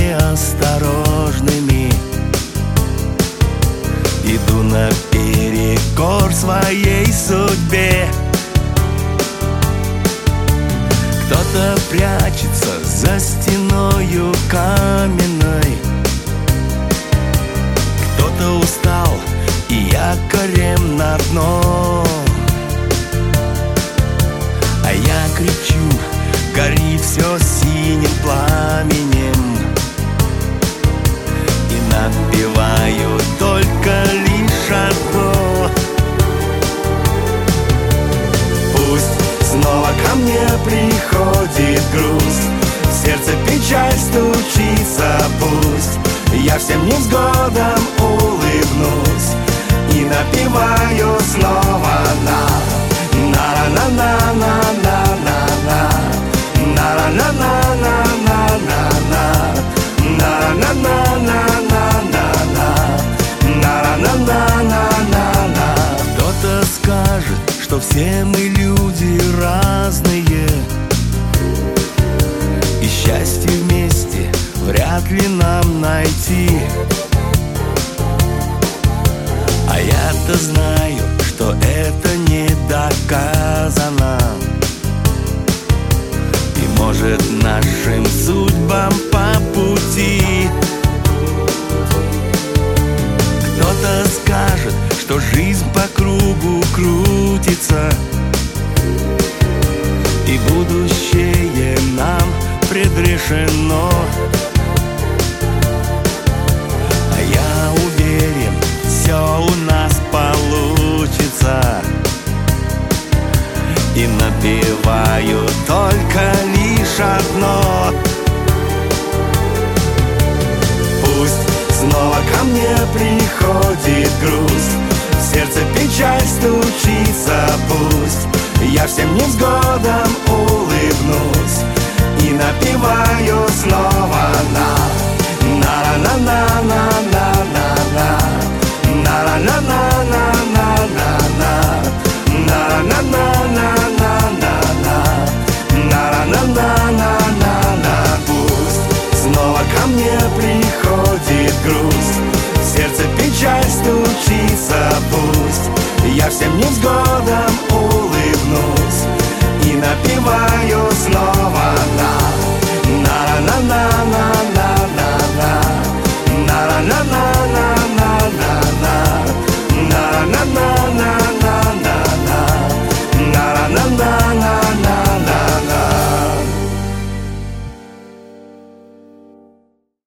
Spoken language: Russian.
неосторожными. Иду наперекор своей судьбе. Кто-то прячется за стеною каменной, кто-то устал и якорем на дно. А я кричу: гори все синим пламенем, и напеваю только лишь одно: пусть снова ко мне приходит грусть, в сердце печаль стучится, пусть я всем невзгодам улыбнусь и напеваю снова Кто-то скажет, что все мы люди разные, и счастье вместе вряд ли нам найти. А я-то знаю, что это не доказано, и может нашим судьбам по пути. Кто-то скажет, что жизнь по кругу крутится, и будущее нам предрешено. А я уверен, все у нас получится, и напеваю только лишь одно: пусть снова ко мне приходит грусть, в сердце печаль стучится, пусть я всем невзгодам улыбнусь и напеваю снова Пусть снова ко мне приходит грусть, в сердце печаль стучится, пусть я всем невзгодам улыбнусь и напеваю снова